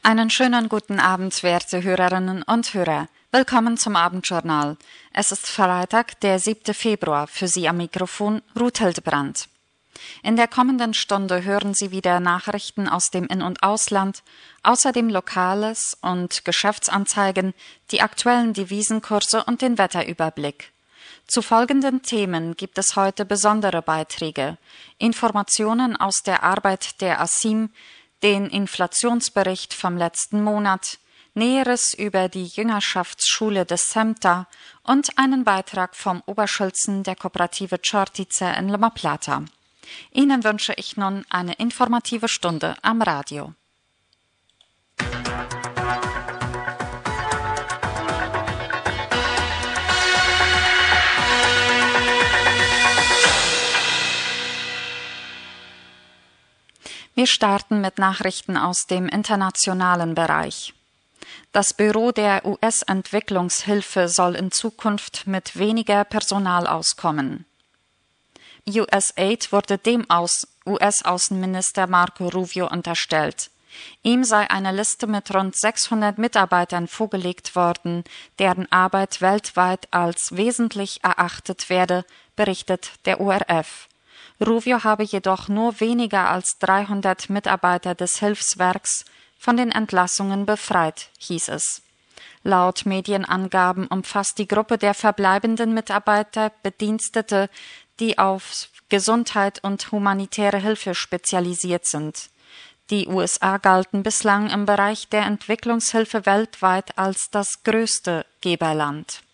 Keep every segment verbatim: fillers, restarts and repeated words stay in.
Einen schönen guten Abend, werte Hörerinnen und Hörer. Willkommen zum Abendjournal. Es ist Freitag, der siebte Februar. Für Sie am Mikrofon Ruth Hildebrandt. In der kommenden Stunde hören Sie wieder Nachrichten aus dem In- und Ausland, außerdem Lokales und Geschäftsanzeigen, die aktuellen Devisenkurse und den Wetterüberblick. Zu folgenden Themen gibt es heute besondere Beiträge: Informationen aus der Arbeit der A S I M, den Inflationsbericht vom letzten Monat, Näheres über die Jüngerschaftsschule des SEMTA und einen Beitrag vom Oberschulzen der Kooperative Čortice in Loma Plata. Ihnen wünsche ich nun eine informative Stunde am Radio. Wir starten mit Nachrichten aus dem internationalen Bereich. Das Büro der U S-Entwicklungshilfe soll in Zukunft mit weniger Personal auskommen. U S A I D wurde dem U S-Außenminister Marco Rubio unterstellt. Ihm sei eine Liste mit rund sechshundert Mitarbeitern vorgelegt worden, deren Arbeit weltweit als wesentlich erachtet werde, berichtet der O R F. Rubio habe jedoch nur weniger als dreihundert Mitarbeiter des Hilfswerks von den Entlassungen befreit, hieß es. Laut Medienangaben umfasst die Gruppe der verbleibenden Mitarbeiter Bedienstete, die auf Gesundheit und humanitäre Hilfe spezialisiert sind. Die U S A galten bislang im Bereich der Entwicklungshilfe weltweit als das größte Geberland.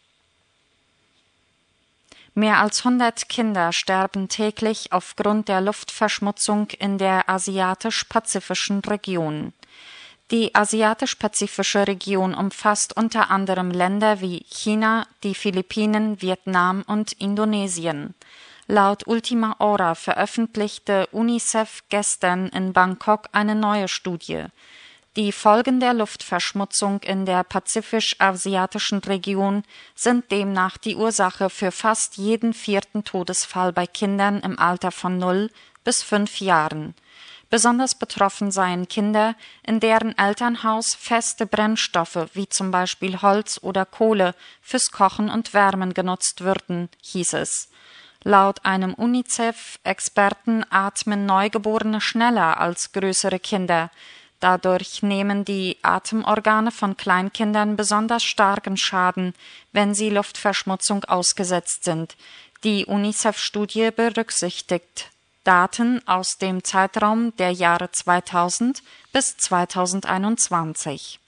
Mehr als hundert Kinder sterben täglich aufgrund der Luftverschmutzung in der asiatisch-pazifischen Region. Die asiatisch-pazifische Region umfasst unter anderem Länder wie China, die Philippinen, Vietnam und Indonesien. Laut Ultima Hora veröffentlichte UNICEF gestern in Bangkok eine neue Studie. Die Folgen der Luftverschmutzung in der pazifisch-asiatischen Region sind demnach die Ursache für fast jeden vierten Todesfall bei Kindern im Alter von null bis fünf Jahren. Besonders betroffen seien Kinder, in deren Elternhaus feste Brennstoffe wie zum Beispiel Holz oder Kohle fürs Kochen und Wärmen genutzt würden, hieß es. Laut einem UNICEF-Experten atmen Neugeborene schneller als größere Kinder. Dadurch nehmen die Atemorgane von Kleinkindern besonders starken Schaden, wenn sie Luftverschmutzung ausgesetzt sind. Die UNICEF-Studie berücksichtigt Daten aus dem Zeitraum der Jahre zweitausend bis zweitausendeinundzwanzig.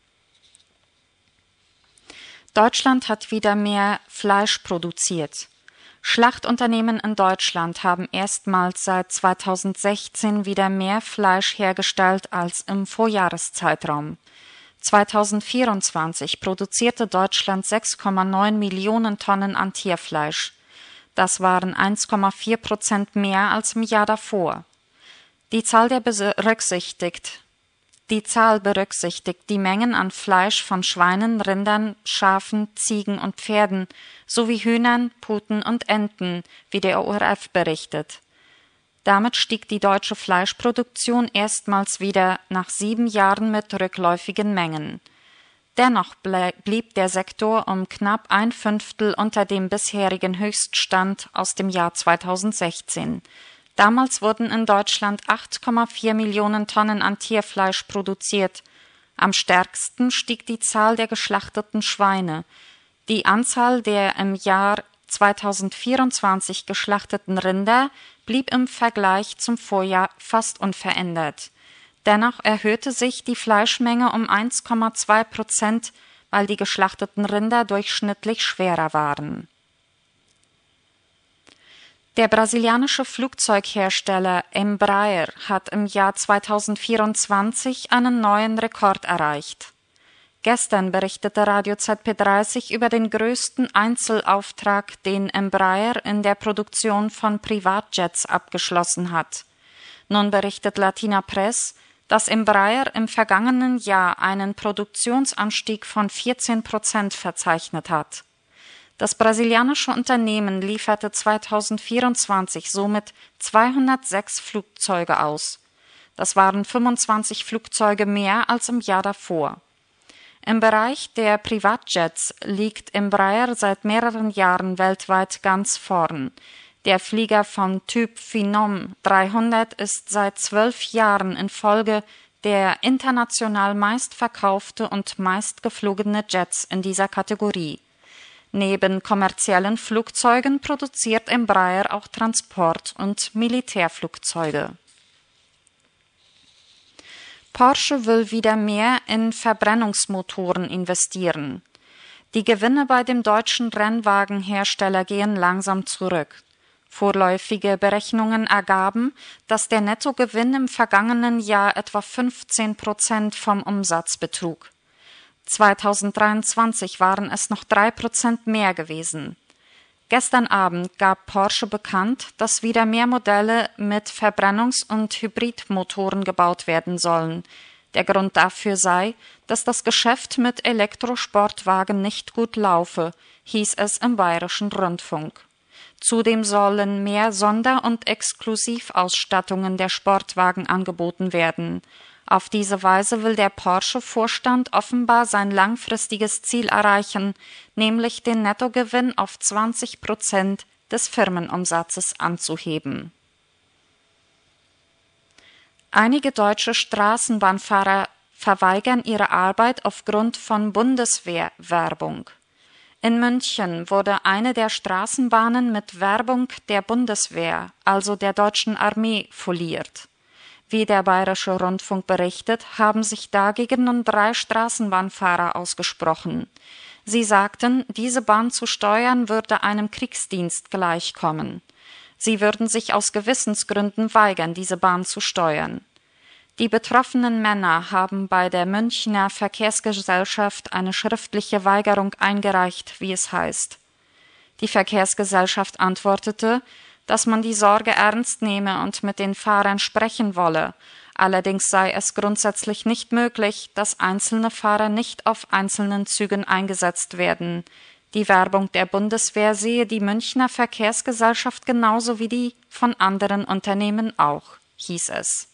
Deutschland hat wieder mehr Fleisch produziert. Schlachtunternehmen in Deutschland haben erstmals seit zweitausendsechzehn wieder mehr Fleisch hergestellt als im Vorjahreszeitraum. zweitausendvierundzwanzig produzierte Deutschland sechs Komma neun Millionen Tonnen an Tierfleisch. Das waren eins Komma vier Prozent mehr als im Jahr davor. Die Zahl der berücksichtigt Die Zahl berücksichtigt die Mengen an Fleisch von Schweinen, Rindern, Schafen, Ziegen und Pferden sowie Hühnern, Puten und Enten, wie der O R F berichtet. Damit stieg die deutsche Fleischproduktion erstmals wieder nach sieben Jahren mit rückläufigen Mengen. Dennoch blieb der Sektor um knapp ein Fünftel unter dem bisherigen Höchststand aus dem Jahr zweitausendsechzehn. Damals wurden in Deutschland acht Komma vier Millionen Tonnen an Tierfleisch produziert. Am stärksten stieg die Zahl der geschlachteten Schweine. Die Anzahl der im Jahr zweitausendvierundzwanzig geschlachteten Rinder blieb im Vergleich zum Vorjahr fast unverändert. Dennoch erhöhte sich die Fleischmenge um eins Komma zwei Prozent, weil die geschlachteten Rinder durchschnittlich schwerer waren. Der brasilianische Flugzeughersteller Embraer hat im Jahr zweitausendvierundzwanzig einen neuen Rekord erreicht. Gestern berichtete Radio Z P dreißig über den größten Einzelauftrag, den Embraer in der Produktion von Privatjets abgeschlossen hat. Nun berichtet Latina Press, dass Embraer im vergangenen Jahr einen Produktionsanstieg von vierzehn Prozent verzeichnet hat. Das brasilianische Unternehmen lieferte zweitausendvierundzwanzig somit zweihundertsechs Flugzeuge aus. Das waren fünfundzwanzig Flugzeuge mehr als im Jahr davor. Im Bereich der Privatjets liegt Embraer seit mehreren Jahren weltweit ganz vorn. Der Flieger vom Typ Phenom dreihundert ist seit zwölf Jahren in Folge der international meistverkaufte und meistgeflogene Jets in dieser Kategorie. Neben kommerziellen Flugzeugen produziert Embraer auch Transport- und Militärflugzeuge. Porsche will wieder mehr in Verbrennungsmotoren investieren. Die Gewinne bei dem deutschen Rennwagenhersteller gehen langsam zurück. Vorläufige Berechnungen ergaben, dass der Nettogewinn im vergangenen Jahr etwa fünfzehn Prozent vom Umsatz betrug. zweitausenddreiundzwanzig waren es noch drei Prozent mehr gewesen. Gestern Abend gab Porsche bekannt, dass wieder mehr Modelle mit Verbrennungs- und Hybridmotoren gebaut werden sollen. Der Grund dafür sei, dass das Geschäft mit Elektrosportwagen nicht gut laufe, hieß es im Bayerischen Rundfunk. Zudem sollen mehr Sonder- und Exklusivausstattungen der Sportwagen angeboten werden. Auf diese Weise will der Porsche-Vorstand offenbar sein langfristiges Ziel erreichen, nämlich den Nettogewinn auf zwanzig Prozent des Firmenumsatzes anzuheben. Einige deutsche Straßenbahnfahrer verweigern ihre Arbeit aufgrund von Bundeswehrwerbung. In München wurde eine der Straßenbahnen mit Werbung der Bundeswehr, also der deutschen Armee, foliert. Wie der Bayerische Rundfunk berichtet, haben sich dagegen nun drei Straßenbahnfahrer ausgesprochen. Sie sagten, diese Bahn zu steuern würde einem Kriegsdienst gleichkommen. Sie würden sich aus Gewissensgründen weigern, diese Bahn zu steuern. Die betroffenen Männer haben bei der Münchner Verkehrsgesellschaft eine schriftliche Weigerung eingereicht, wie es heißt. Die Verkehrsgesellschaft antwortete, dass man die Sorge ernst nehme und mit den Fahrern sprechen wolle. Allerdings sei es grundsätzlich nicht möglich, dass einzelne Fahrer nicht auf einzelnen Zügen eingesetzt werden. Die Werbung der Bundeswehr sehe die Münchner Verkehrsgesellschaft genauso wie die von anderen Unternehmen auch, hieß es.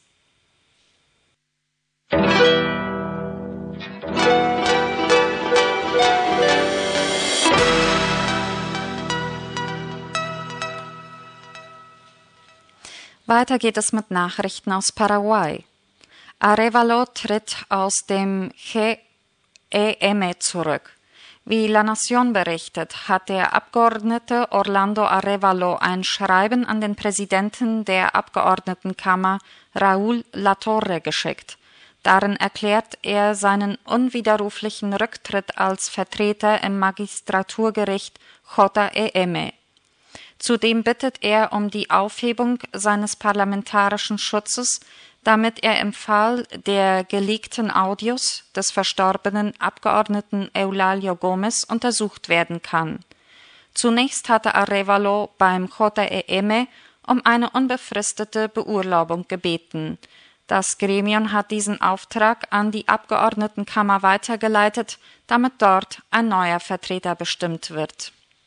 Weiter geht es mit Nachrichten aus Paraguay. Arévalo tritt aus dem G E M zurück. Wie La Nación berichtet, hat der Abgeordnete Orlando Arévalo ein Schreiben an den Präsidenten der Abgeordnetenkammer Raúl Latorre geschickt. Darin erklärt er seinen unwiderruflichen Rücktritt als Vertreter im Magistraturgericht J E M. Zudem bittet er um die Aufhebung seines parlamentarischen Schutzes, damit er im Fall der geleakten Audios des verstorbenen Abgeordneten Eulalio Gómez untersucht werden kann. Zunächst hatte Arévalo beim J E M um eine unbefristete Beurlaubung gebeten. Das Gremium hat diesen Auftrag an die Abgeordnetenkammer weitergeleitet, damit dort ein neuer Vertreter bestimmt wird.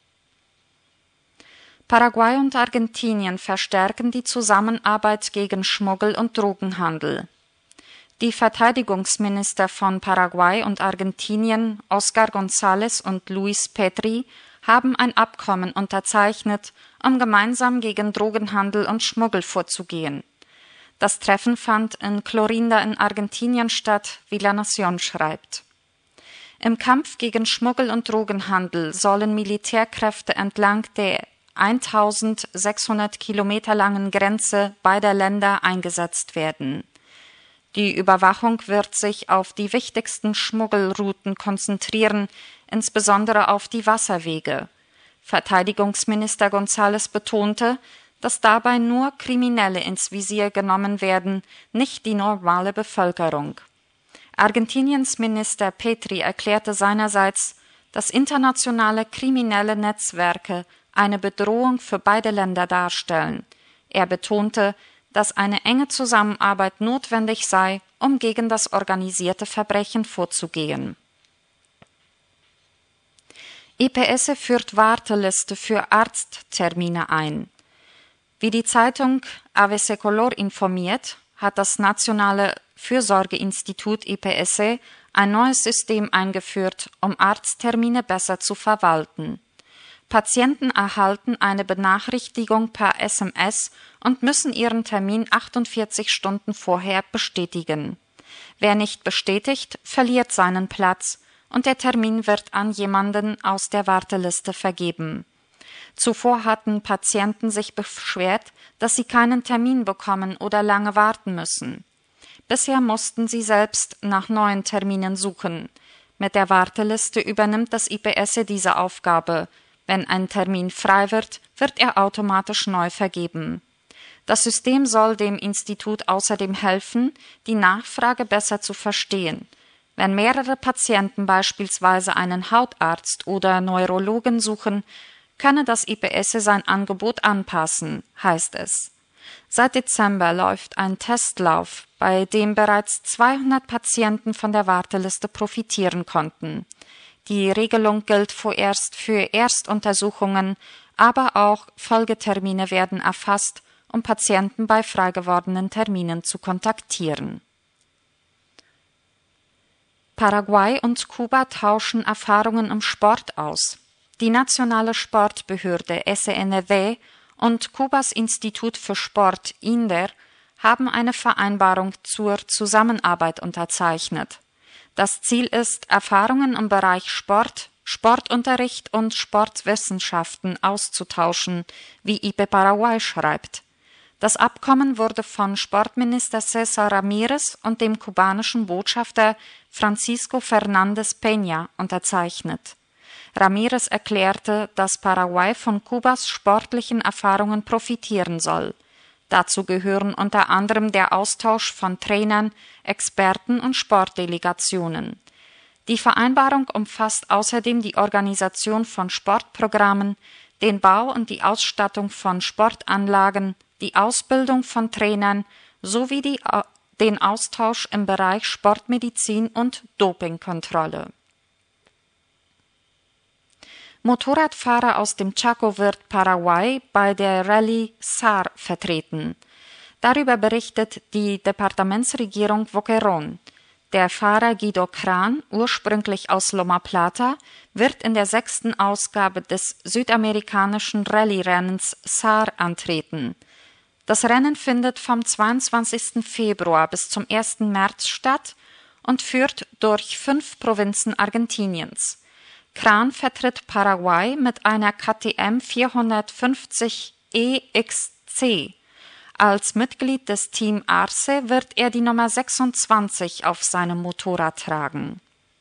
Paraguay und Argentinien verstärken die Zusammenarbeit gegen Schmuggel und Drogenhandel. Die Verteidigungsminister von Paraguay und Argentinien, Oscar González und Luis Petri, haben ein Abkommen unterzeichnet, um gemeinsam gegen Drogenhandel und Schmuggel vorzugehen. Das Treffen fand in Clorinda in Argentinien statt, wie La Nación schreibt. Im Kampf gegen Schmuggel und Drogenhandel sollen Militärkräfte entlang der eintausendsechshundert Kilometer langen Grenze beider Länder eingesetzt werden. Die Überwachung wird sich auf die wichtigsten Schmuggelrouten konzentrieren, insbesondere auf die Wasserwege. Verteidigungsminister González betonte, dass dabei nur Kriminelle ins Visier genommen werden, nicht die normale Bevölkerung. Argentiniens Minister Petri erklärte seinerseits, dass internationale kriminelle Netzwerke eine Bedrohung für beide Länder darstellen. Er betonte, dass eine enge Zusammenarbeit notwendig sei, um gegen das organisierte Verbrechen vorzugehen. I P S führt Warteliste für Arzttermine ein. Wie die Zeitung A B C Color informiert, hat das Nationale Fürsorgeinstitut I P S E ein neues System eingeführt, um Arzttermine besser zu verwalten. Patienten erhalten eine Benachrichtigung per S M S und müssen ihren Termin achtundvierzig Stunden vorher bestätigen. Wer nicht bestätigt, verliert seinen Platz und der Termin wird an jemanden aus der Warteliste vergeben. Zuvor hatten Patienten sich beschwert, dass sie keinen Termin bekommen oder lange warten müssen. Bisher mussten sie selbst nach neuen Terminen suchen. Mit der Warteliste übernimmt das I P S E diese Aufgabe. Wenn ein Termin frei wird, wird er automatisch neu vergeben. Das System soll dem Institut außerdem helfen, die Nachfrage besser zu verstehen. Wenn mehrere Patienten beispielsweise einen Hautarzt oder Neurologen suchen, könne das I P S E sein Angebot anpassen, heißt es. Seit Dezember läuft ein Testlauf, bei dem bereits zweihundert Patienten von der Warteliste profitieren konnten. Die Regelung gilt vorerst für Erstuntersuchungen, aber auch Folgetermine werden erfasst, um Patienten bei frei gewordenen Terminen zu kontaktieren. Paraguay und Kuba tauschen Erfahrungen im Sport aus. Die nationale Sportbehörde S E N W und Kubas Institut für Sport I N D E R haben eine Vereinbarung zur Zusammenarbeit unterzeichnet. Das Ziel ist, Erfahrungen im Bereich Sport, Sportunterricht und Sportwissenschaften auszutauschen, wie I P E Paraguay schreibt. Das Abkommen wurde von Sportminister César Ramírez und dem kubanischen Botschafter Francisco Fernández Peña unterzeichnet. Ramírez erklärte, dass Paraguay von Kubas sportlichen Erfahrungen profitieren soll. Dazu gehören unter anderem der Austausch von Trainern, Experten und Sportdelegationen. Die Vereinbarung umfasst außerdem die Organisation von Sportprogrammen, den Bau und die Ausstattung von Sportanlagen, die Ausbildung von Trainern sowie die, den Austausch im Bereich Sportmedizin und Dopingkontrolle. Motorradfahrer aus dem Chaco wird Paraguay bei der Rallye S A R vertreten. Darüber berichtet die Departementsregierung Boquerón. Der Fahrer Guido Kran, ursprünglich aus Loma Plata, wird in der sechsten Ausgabe des südamerikanischen Rallye-Rennens S A R antreten. Das Rennen findet vom zweiundzwanzigsten Februar bis zum ersten März statt und führt durch fünf Provinzen Argentiniens. Kran vertritt Paraguay mit einer K T M vierhundertfünfzig E X C. Als Mitglied des Team Arce wird er die Nummer sechsundzwanzig auf seinem Motorrad tragen.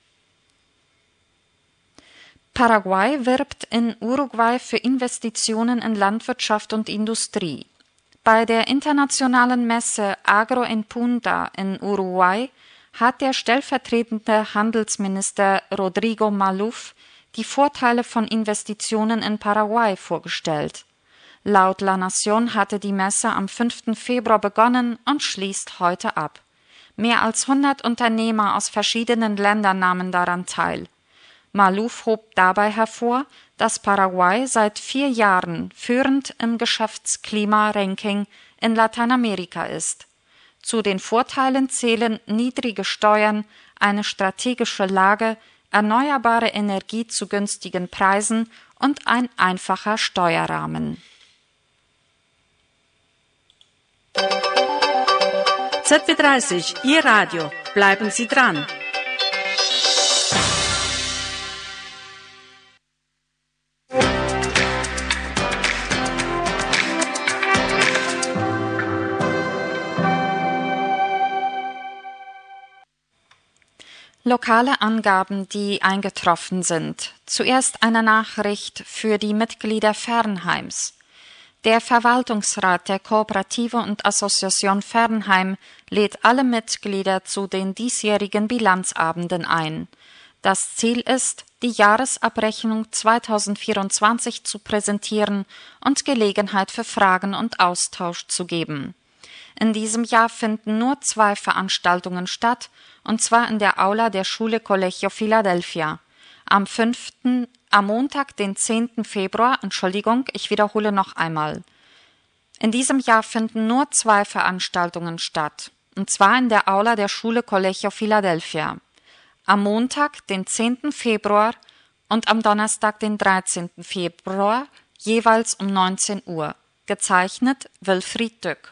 Paraguay wirbt in Uruguay für Investitionen in Landwirtschaft und Industrie. Bei der internationalen Messe Agro en Punta in Uruguay hat der stellvertretende Handelsminister Rodrigo Maluf die Vorteile von Investitionen in Paraguay vorgestellt. Laut La Nación hatte die Messe am fünften Februar begonnen und schließt heute ab. Mehr als hundert Unternehmer aus verschiedenen Ländern nahmen daran teil. Maluf hob dabei hervor, dass Paraguay seit vier Jahren führend im Geschäftsklima-Ranking in Lateinamerika ist. Zu den Vorteilen zählen niedrige Steuern, eine strategische Lage, erneuerbare Energie zu günstigen Preisen und ein einfacher Steuerrahmen. Z W dreißig, Ihr Radio. Bleiben Sie dran. Lokale Angaben, die eingetroffen sind. Zuerst eine Nachricht für die Mitglieder Fernheims. Der Verwaltungsrat der Kooperative und Association Fernheim lädt alle Mitglieder zu den diesjährigen Bilanzabenden ein. Das Ziel ist, die Jahresabrechnung zweitausendvierundzwanzig zu präsentieren und Gelegenheit für Fragen und Austausch zu geben. In diesem Jahr finden nur zwei Veranstaltungen statt, und zwar in der Aula der Schule Colegio Philadelphia. Am fünften, am Montag, den zehnten Februar, Entschuldigung, ich wiederhole noch einmal. In diesem Jahr finden nur zwei Veranstaltungen statt, und zwar in der Aula der Schule Colegio Philadelphia. Am Montag, den zehnten Februar und am Donnerstag, den dreizehnten Februar, jeweils um neunzehn Uhr. Gezeichnet Wilfried Dück.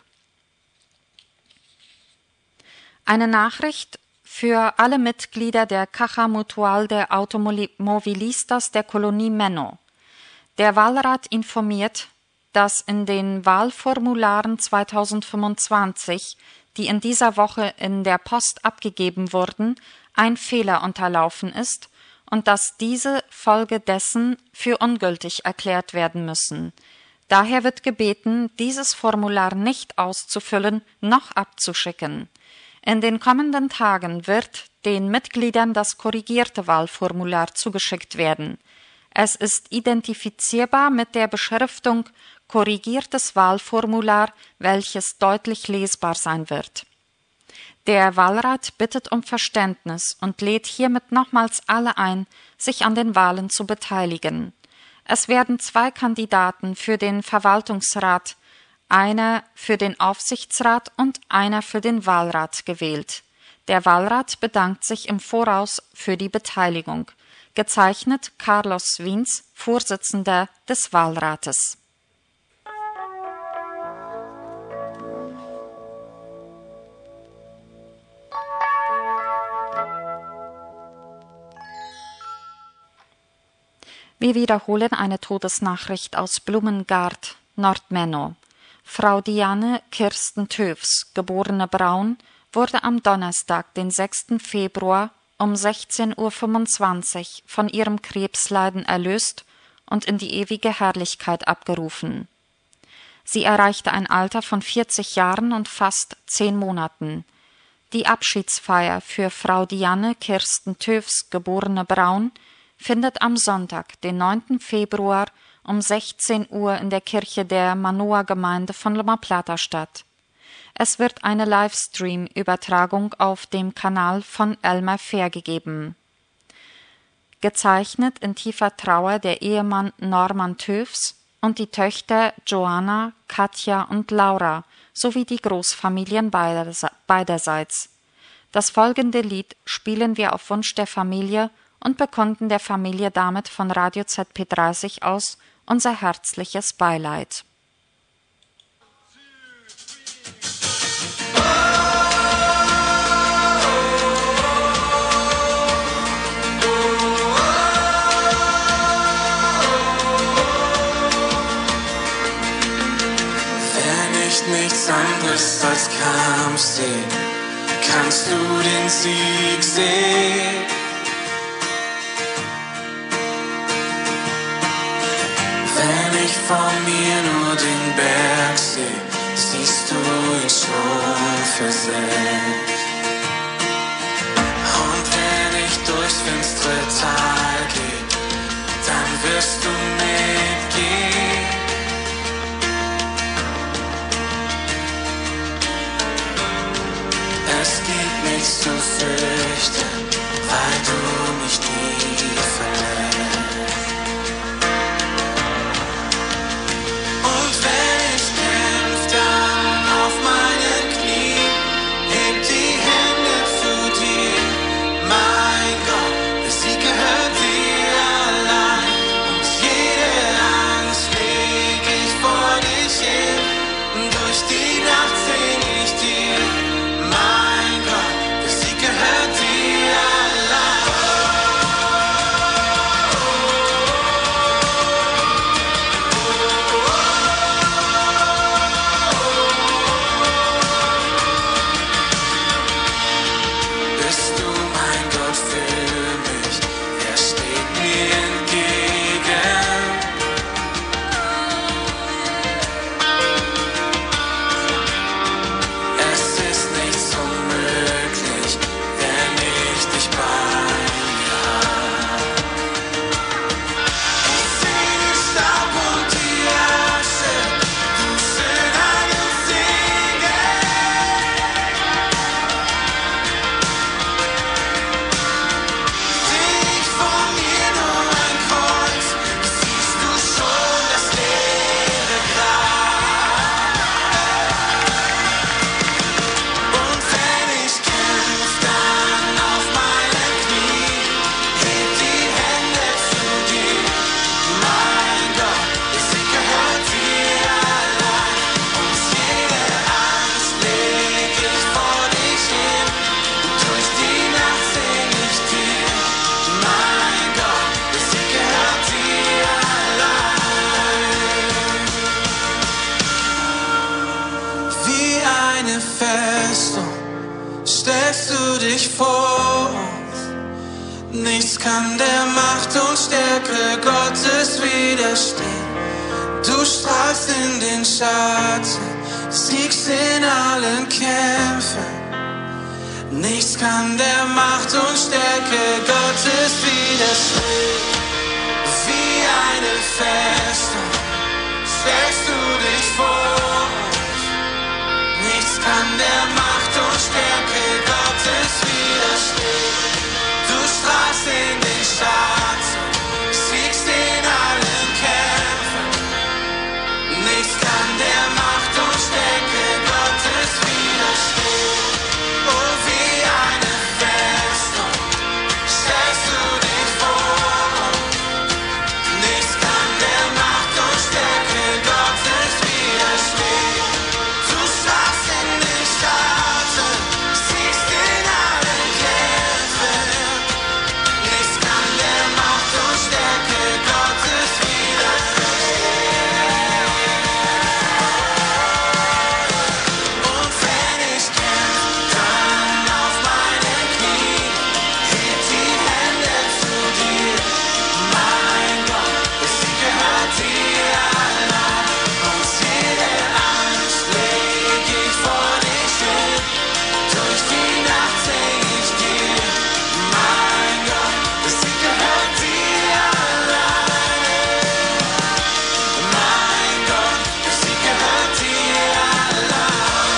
Eine Nachricht für alle Mitglieder der Caja Mutual de Automovilistas der Kolonie Menno. Der Wahlrat informiert, dass in den Wahlformularen zweitausendfünfundzwanzig, die in dieser Woche in der Post abgegeben wurden, ein Fehler unterlaufen ist und dass diese folgedessen für ungültig erklärt werden müssen. Daher wird gebeten, dieses Formular nicht auszufüllen noch abzuschicken. In den kommenden Tagen wird den Mitgliedern das korrigierte Wahlformular zugeschickt werden. Es ist identifizierbar mit der Beschriftung korrigiertes Wahlformular, welches deutlich lesbar sein wird. Der Wahlrat bittet um Verständnis und lädt hiermit nochmals alle ein, sich an den Wahlen zu beteiligen. Es werden zwei Kandidaten für den Verwaltungsrat, einer für den Aufsichtsrat und einer für den Wahlrat gewählt. Der Wahlrat bedankt sich im Voraus für die Beteiligung. Gezeichnet Carlos Wiens, Vorsitzender des Wahlrates. Wir wiederholen eine Todesnachricht aus Blumengard, Nordmenno. Frau Diane Kirsten Tövs, geborene Braun, wurde am Donnerstag, den sechsten Februar, um sechzehn Uhr fünfundzwanzig von ihrem Krebsleiden erlöst und in die ewige Herrlichkeit abgerufen. Sie erreichte ein Alter von vierzig Jahren und fast zehn Monaten. Die Abschiedsfeier für Frau Diane Kirsten Tövs, geborene Braun, findet am Sonntag, den neunten Februar, um sechzehn Uhr in der Kirche der Manoa-Gemeinde von Loma Plata statt. Es wird eine Livestream-Übertragung auf dem Kanal von Elmer Fair gegeben. Gezeichnet in tiefer Trauer der Ehemann Norman Tövs und die Töchter Joanna, Katja und Laura sowie die Großfamilien beiderseits. Das folgende Lied spielen wir auf Wunsch der Familie und bekunden der Familie damit von Radio Z P dreißig aus unser herzliches Beileid. Wenn ich nichts anderes als Kampf sehe, kannst du den Sieg sehen. Wenn ich vor mir nur den Berg sehe, siehst du ihn schon für sich. Und wenn ich durchs finstere Tal gehe, dann wirst du mitgehen. Es gibt nichts zu fürchten, weil du mich nie verlässt. Festung stellst du dich vor uns. Nichts kann der Macht und Stärke Gottes widerstehen. Du strahlst in den Schatten, siegst in allen Kämpfen. Nichts kann der Macht und Stärke Gottes widerstehen. Wie eine Festung stellst du dich vor uns. Nichts kann der Macht und Stärke Gottes widerstehen. Du strahlst in den Schatten, siegst in allen Kämpfen. Nichts kann der Macht und Stärke Gottes widerstehen. Oh, wie eine Festung stellst du dich vor uns. Nichts kann der Macht und Stärke Gottes widerstehen. Du strahlst in den Schatten, siegst in allen Kämpfen. Nichts kann der Macht und Stärke Gottes widerstehen. Und wenn ich kämpf, dann auf meinen Knien, heb die Hände zu dir. Mein Gott, der Sieg gehört dir allein. Und jede Angst leg ich vor dich hin. Durch die Nacht sing ich dir. Mein Gott, der Sieg gehört dir allein. Mein Gott, der Sieg gehört dir allein.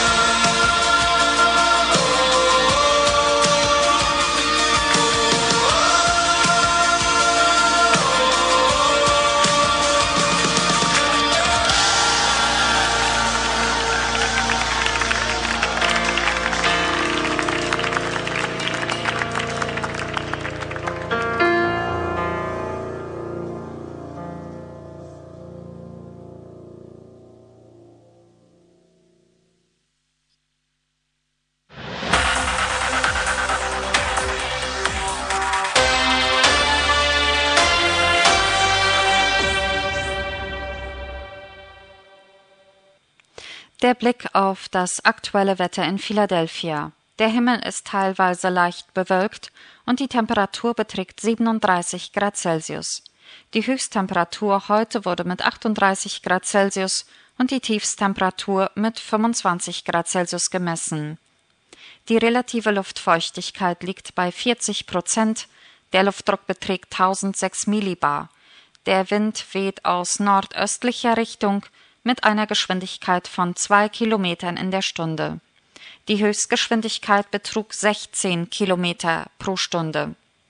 Der Blick auf das aktuelle Wetter in Philadelphia. Der Himmel ist teilweise leicht bewölkt und die Temperatur beträgt siebenunddreißig Grad Celsius. Die Höchsttemperatur heute wurde mit achtunddreißig Grad Celsius und die Tiefsttemperatur mit fünfundzwanzig Grad Celsius gemessen. Die relative Luftfeuchtigkeit liegt bei vierzig Prozent, der Luftdruck beträgt tausendsechs Millibar. Der Wind weht aus nordöstlicher Richtung mit einer Geschwindigkeit von zwei Kilometern in der Stunde. Die Höchstgeschwindigkeit betrug sechzehn Kilometer pro Stunde.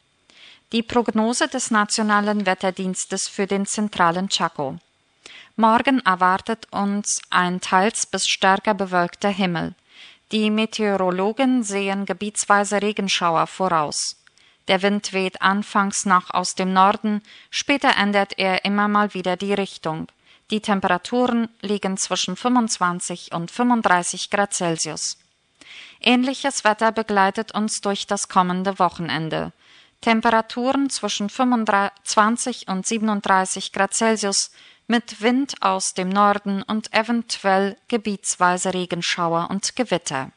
Die Prognose des Nationalen Wetterdienstes für den zentralen Chaco. Morgen erwartet uns ein teils bis stärker bewölkter Himmel. Die Meteorologen sehen gebietsweise Regenschauer voraus. Der Wind weht anfangs noch aus dem Norden, später ändert er immer mal wieder die Richtung. Die Temperaturen liegen zwischen fünfundzwanzig und fünfunddreißig Grad Celsius. Ähnliches Wetter begleitet uns durch das kommende Wochenende. Temperaturen zwischen fünfundzwanzig und siebenunddreißig Grad Celsius mit Wind aus dem Norden und eventuell gebietsweise Regenschauer und Gewitter.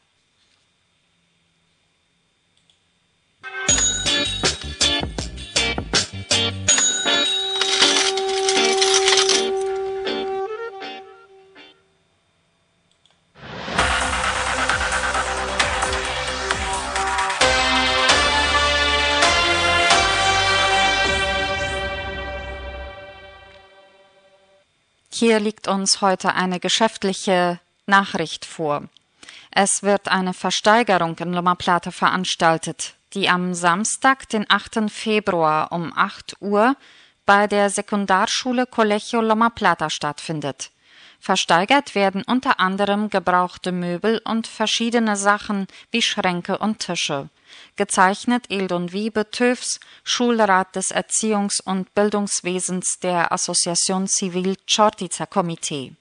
Hier liegt uns heute eine geschäftliche Nachricht vor. Es wird eine Versteigerung in Loma Plata veranstaltet, die am Samstag, den achten Februar um acht Uhr bei der Sekundarschule Colegio Loma Plata stattfindet. Versteigert werden unter anderem gebrauchte Möbel und verschiedene Sachen wie Schränke und Tische. Gezeichnet Eldon Wiebe Töfs, Schulrat des Erziehungs- und Bildungswesens der Asociación Civil Chortitza Komitee.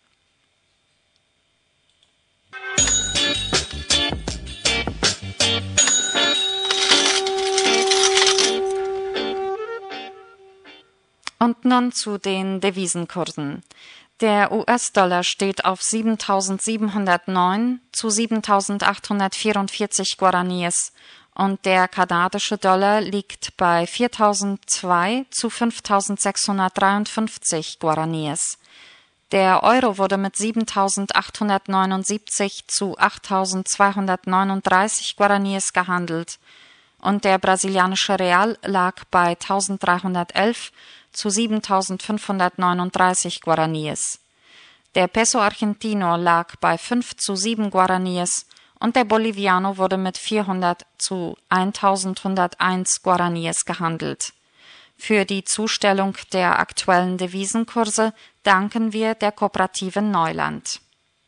Und nun zu den Devisenkursen. Der U S-Dollar steht auf siebentausendsiebenhundertneun zu siebentausendachthundertvierundvierzig Guaraníes und der kanadische Dollar liegt bei viertausendzwei zu fünftausendsechshundertdreiundfünfzig Guaraníes. Der Euro wurde mit siebentausendachthundertneunundsiebzig zu achttausendzweihundertneununddreißig Guaraníes gehandelt und der brasilianische Real lag bei dreizehnhundertelf zu siebentausendfünfhundertneununddreißig Guaraníes. Der Peso Argentino lag bei fünf zu sieben Guaraníes und der Boliviano wurde mit vierhundert zu eintausendhunderteins Guaraníes gehandelt. Für die Zustellung der aktuellen Devisenkurse danken wir der Kooperative Neuland.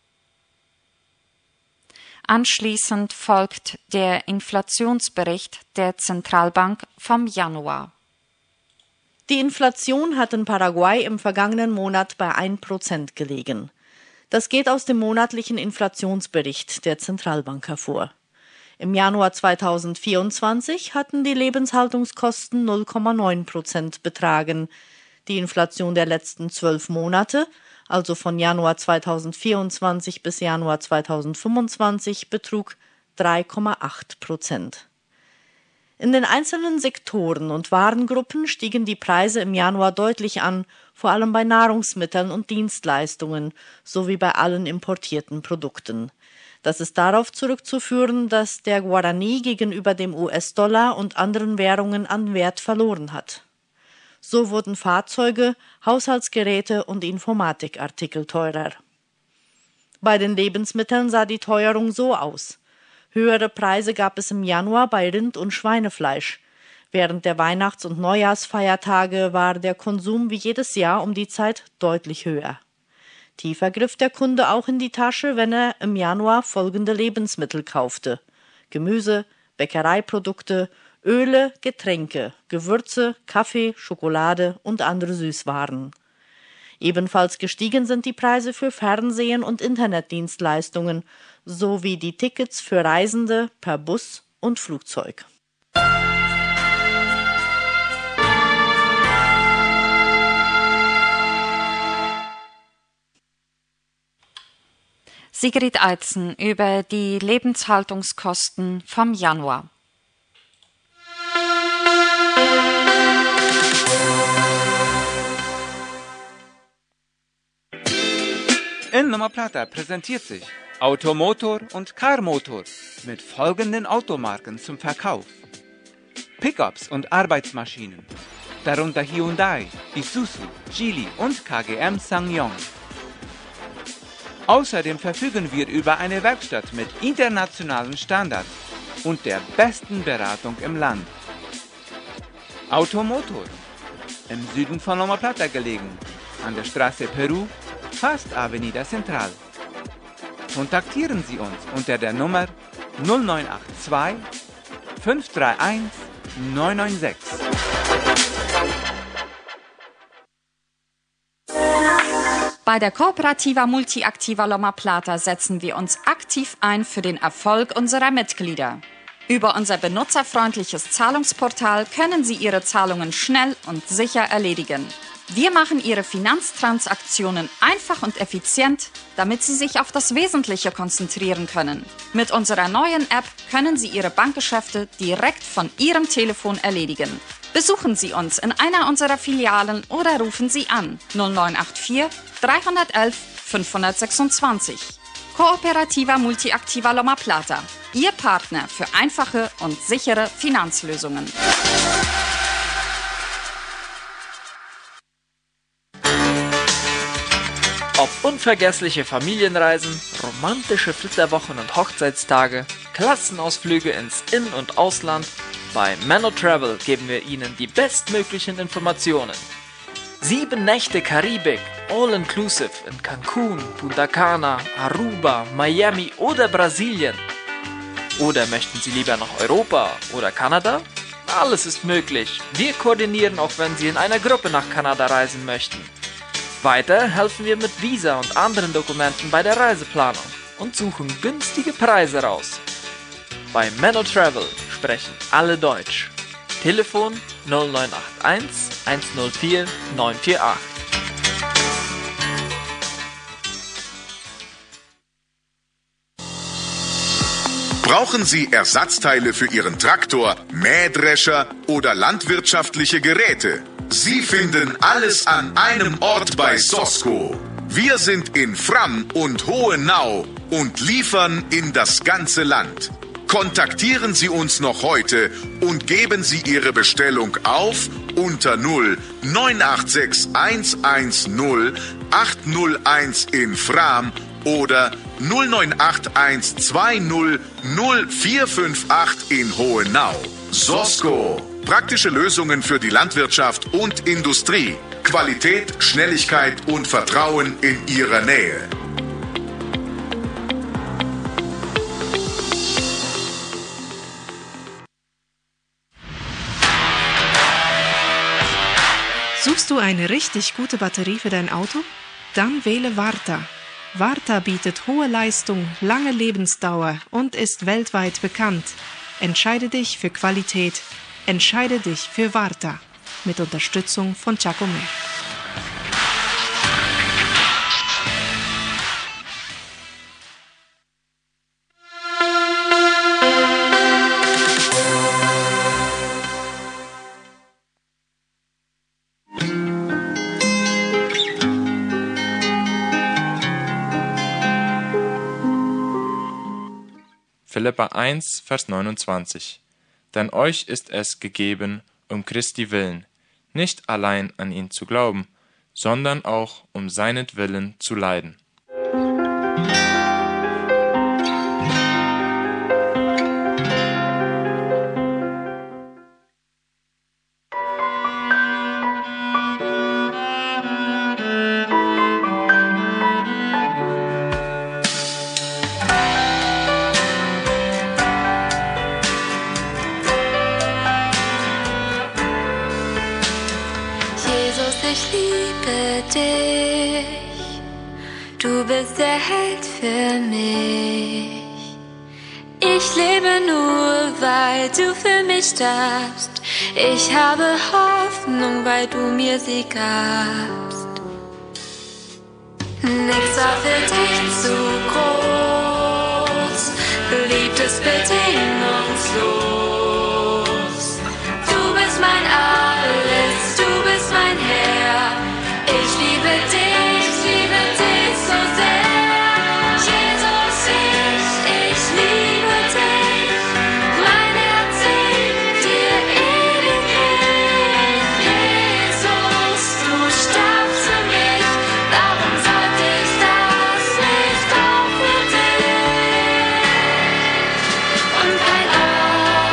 Anschließend folgt der Inflationsbericht der Zentralbank vom Januar. Die Inflation hat in Paraguay im vergangenen Monat bei ein Prozent gelegen. Das geht aus dem monatlichen Inflationsbericht der Zentralbank hervor. Im Januar zweitausendvierundzwanzig hatten die Lebenshaltungskosten null Komma neun Prozent betragen. Die Inflation der letzten zwölf Monate, also von Januar zweitausendvierundzwanzig bis Januar zweitausendfünfundzwanzig, betrug drei Komma acht Prozent. In den einzelnen Sektoren und Warengruppen stiegen die Preise im Januar deutlich an, vor allem bei Nahrungsmitteln und Dienstleistungen sowie bei allen importierten Produkten. Das ist darauf zurückzuführen, dass der Guaraní gegenüber dem U S-Dollar und anderen Währungen an Wert verloren hat. So wurden Fahrzeuge, Haushaltsgeräte und Informatikartikel teurer. Bei den Lebensmitteln sah die Teuerung so aus. Höhere Preise gab es im Januar bei Rind- und Schweinefleisch. Während der Weihnachts- und Neujahrsfeiertage war der Konsum wie jedes Jahr um die Zeit deutlich höher. Tiefer griff der Kunde auch in die Tasche, wenn er im Januar folgende Lebensmittel kaufte: Gemüse, Bäckereiprodukte, Öle, Getränke, Gewürze, Kaffee, Schokolade und andere Süßwaren. Ebenfalls gestiegen sind die Preise für Fernsehen und Internetdienstleistungen sowie die Tickets für Reisende per Bus und Flugzeug. Sigrid Eitzen über die Lebenshaltungskosten vom Januar. In Loma Plata präsentiert sich Automotor und Carmotor mit folgenden Automarken zum Verkauf. Pickups und Arbeitsmaschinen, darunter Hyundai, Isuzu, Geely und K G M SsangYong. Außerdem verfügen wir über eine Werkstatt mit internationalen Standards und der besten Beratung im Land. Automotor, im Süden von Loma Plata gelegen, an der Straße Peru, fast Avenida Central. Kontaktieren Sie uns unter der Nummer null neun acht zwei fünf drei eins neun neun sechs. Bei der Kooperativa Multiactiva Loma Plata setzen wir uns aktiv ein für den Erfolg unserer Mitglieder. Über unser benutzerfreundliches Zahlungsportal können Sie Ihre Zahlungen schnell und sicher erledigen. Wir machen Ihre Finanztransaktionen einfach und effizient, damit Sie sich auf das Wesentliche konzentrieren können. Mit unserer neuen App können Sie Ihre Bankgeschäfte direkt von Ihrem Telefon erledigen. Besuchen Sie uns in einer unserer Filialen oder rufen Sie an null neun acht vier drei eins eins fünf zwei sechs. Kooperativa Multiactiva Loma Plata, Ihr Partner für einfache und sichere Finanzlösungen. Ob unvergessliche Familienreisen, romantische Flitterwochen und Hochzeitstage, Klassenausflüge ins In- und Ausland, bei Menno Travel geben wir Ihnen die bestmöglichen Informationen. Sieben Nächte Karibik, all-inclusive in Cancun, Punta Cana, Aruba, Miami oder Brasilien. Oder möchten Sie lieber nach Europa oder Kanada? Alles ist möglich. Wir koordinieren auch, wenn Sie in einer Gruppe nach Kanada reisen möchten. Weiter helfen wir mit Visa und anderen Dokumenten bei der Reiseplanung und suchen günstige Preise raus. Bei Menno Travel sprechen alle Deutsch. Telefon null neun acht eins eins null vier neun vier acht. Brauchen Sie Ersatzteile für Ihren Traktor, Mähdrescher oder landwirtschaftliche Geräte? Sie finden alles an einem Ort bei Sosco. Wir sind in Fram und Hohenau und liefern in das ganze Land. Kontaktieren Sie uns noch heute und geben Sie Ihre Bestellung auf unter null neun acht sechs eins eins null acht null eins in Fram oder null neun acht eins zwei null null vier fünf acht in Hohenau. Sosco. Praktische Lösungen für die Landwirtschaft und Industrie. Qualität, Schnelligkeit und Vertrauen in Ihrer Nähe. Suchst du eine richtig gute Batterie für dein Auto? Dann wähle Varta. Varta bietet hohe Leistung, lange Lebensdauer und ist weltweit bekannt. Entscheide dich für Qualität. Entscheide dich für Varta. Mit Unterstützung von Chacomé. Philipper eins, Vers neunundzwanzig. Denn euch ist es gegeben, um Christi willen, nicht allein an ihn zu glauben, sondern auch um seinetwillen zu leiden. Ich liebe dich, du bist der Held für mich. Ich lebe nur, weil du für mich starbst. Ich habe Hoffnung, weil du mir sie gabst. Nichts war für dich zu groß, liebtest bedingungslos. Du bist mein Alles, du bist mein Herr. Ich liebe dich, ich liebe dich so sehr. Jesus, ich, ich liebe dich. Mein Herz singt dir ewig. Jesus, du starbst für mich. Warum sollte ich das nicht auch für dich? Und kein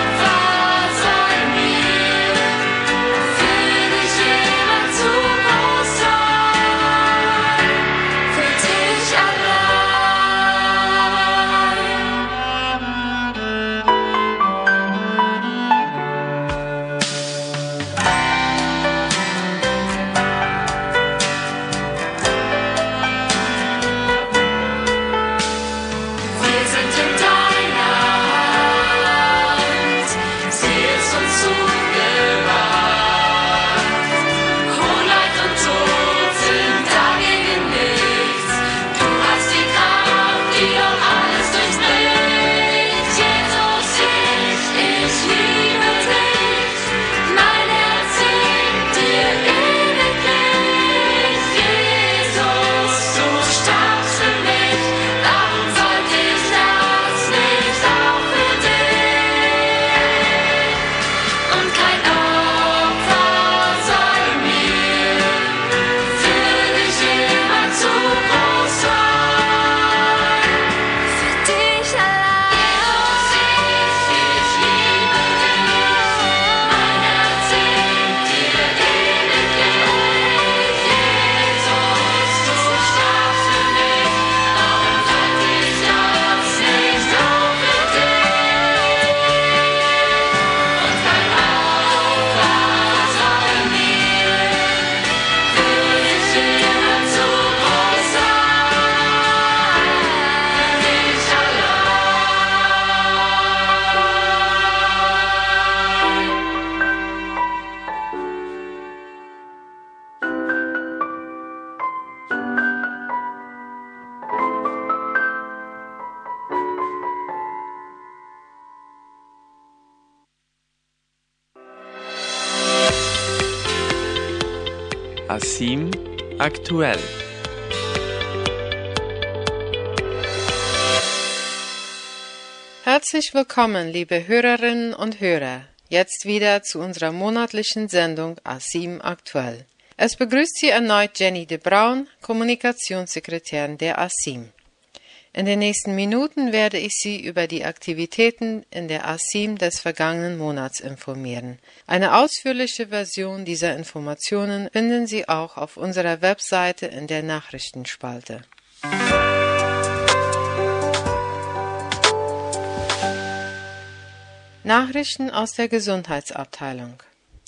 Asim aktuell. Herzlich willkommen, liebe Hörerinnen und Hörer, jetzt wieder zu unserer monatlichen Sendung Asim aktuell. Es begrüßt Sie erneut Jenny de Braun, Kommunikationssekretärin der Asim. In den nächsten Minuten werde ich Sie über die Aktivitäten in der Asim des vergangenen Monats informieren. Eine ausführliche Version dieser Informationen finden Sie auch auf unserer Webseite in der Nachrichtenspalte. Nachrichten aus der Gesundheitsabteilung.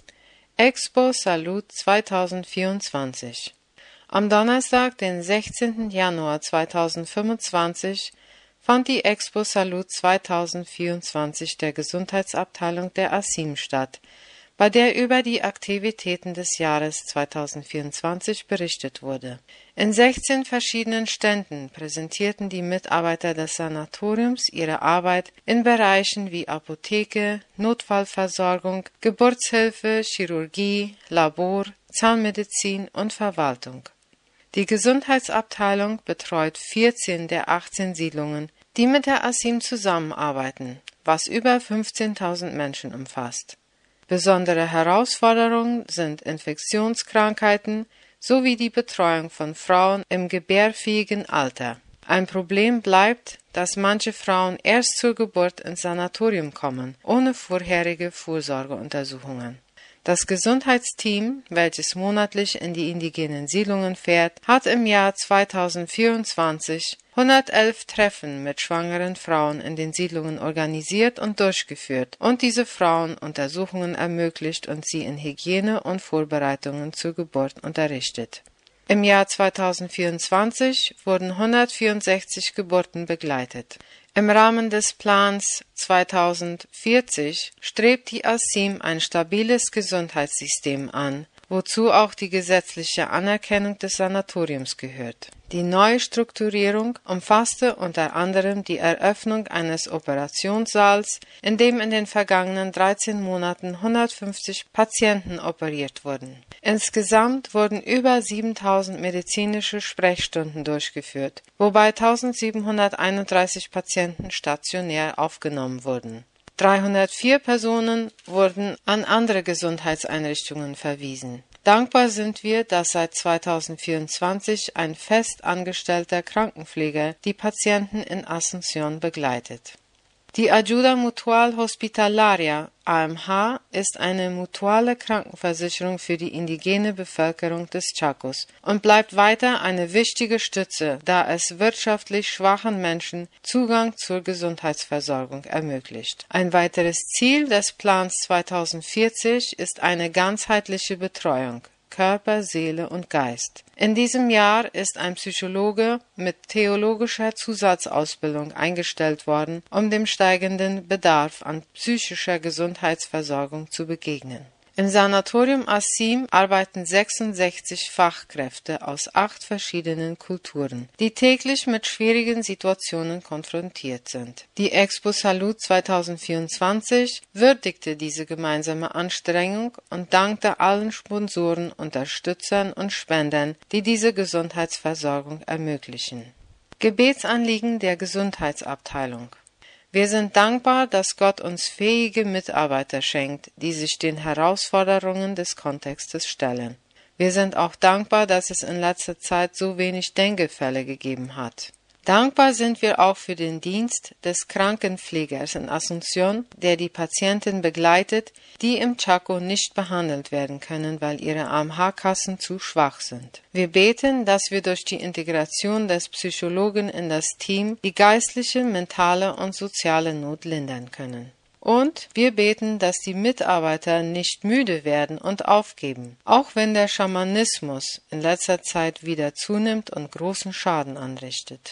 Expo Salud zweitausendvierundzwanzig. Am Donnerstag, den sechzehnten Januar zweitausendfünfundzwanzig, fand die Expo Salud zweitausendvierundzwanzig der Gesundheitsabteilung der Asim statt, bei der über die Aktivitäten des Jahres zweitausendvierundzwanzig berichtet wurde. In sechzehn verschiedenen Ständen präsentierten die Mitarbeiter des Sanatoriums ihre Arbeit in Bereichen wie Apotheke, Notfallversorgung, Geburtshilfe, Chirurgie, Labor, Zahnmedizin und Verwaltung. Die Gesundheitsabteilung betreut vierzehn der achtzehn Siedlungen, die mit der Asim zusammenarbeiten, was über fünfzehntausend Menschen umfasst. Besondere Herausforderungen sind Infektionskrankheiten sowie die Betreuung von Frauen im gebärfähigen Alter. Ein Problem bleibt, dass manche Frauen erst zur Geburt ins Sanatorium kommen, ohne vorherige Vorsorgeuntersuchungen. Das Gesundheitsteam, welches monatlich in die indigenen Siedlungen fährt, hat im Jahr zweitausendvierundzwanzig hundertelf Treffen mit schwangeren Frauen in den Siedlungen organisiert und durchgeführt und diese Frauen Untersuchungen ermöglicht und sie in Hygiene und Vorbereitungen zur Geburt unterrichtet. Im Jahr zweitausendvierundzwanzig wurden hundertvierundsechzig Geburten begleitet. Im Rahmen des Plans zweitausendvierzig strebt die Asim ein stabiles Gesundheitssystem an, wozu auch die gesetzliche Anerkennung des Sanatoriums gehört. Die Neustrukturierung umfasste unter anderem die Eröffnung eines Operationssaals, in dem in den vergangenen dreizehn Monaten hundertfünfzig Patienten operiert wurden. Insgesamt wurden über siebentausend medizinische Sprechstunden durchgeführt, wobei eintausendsiebenhunderteinunddreißig Patienten stationär aufgenommen wurden. dreihundertvier Personen wurden an andere Gesundheitseinrichtungen verwiesen. Dankbar sind wir, dass seit zweitausendvierundzwanzig ein fest angestellter Krankenpfleger die Patienten in Asunción begleitet. Die Ayuda Mutual Hospitalaria A M H ist eine mutuale Krankenversicherung für die indigene Bevölkerung des Chacos und bleibt weiter eine wichtige Stütze, da es wirtschaftlich schwachen Menschen Zugang zur Gesundheitsversorgung ermöglicht. Ein weiteres Ziel des Plans zweitausendvierzig ist eine ganzheitliche Betreuung. Körper, Seele und Geist. In diesem Jahr ist ein Psychologe mit theologischer Zusatzausbildung eingestellt worden, um dem steigenden Bedarf an psychischer Gesundheitsversorgung zu begegnen. Im Sanatorium Asim arbeiten sechsundsechzig Fachkräfte aus acht verschiedenen Kulturen, die täglich mit schwierigen Situationen konfrontiert sind. Die Expo Salud zweitausendvierundzwanzig würdigte diese gemeinsame Anstrengung und dankte allen Sponsoren, Unterstützern und Spendern, die diese Gesundheitsversorgung ermöglichen. Gebetsanliegen der Gesundheitsabteilung. Wir sind dankbar, dass Gott uns fähige Mitarbeiter schenkt, die sich den Herausforderungen des Kontextes stellen. Wir sind auch dankbar, dass es in letzter Zeit so wenig Denkefälle gegeben hat. Dankbar sind wir auch für den Dienst des Krankenpflegers in Asunción, der die Patienten begleitet, die im Chaco nicht behandelt werden können, weil ihre A M H-Kassen zu schwach sind. Wir beten, dass wir durch die Integration des Psychologen in das Team die geistliche, mentale und soziale Not lindern können. Und wir beten, dass die Mitarbeiter nicht müde werden und aufgeben, auch wenn der Schamanismus in letzter Zeit wieder zunimmt und großen Schaden anrichtet.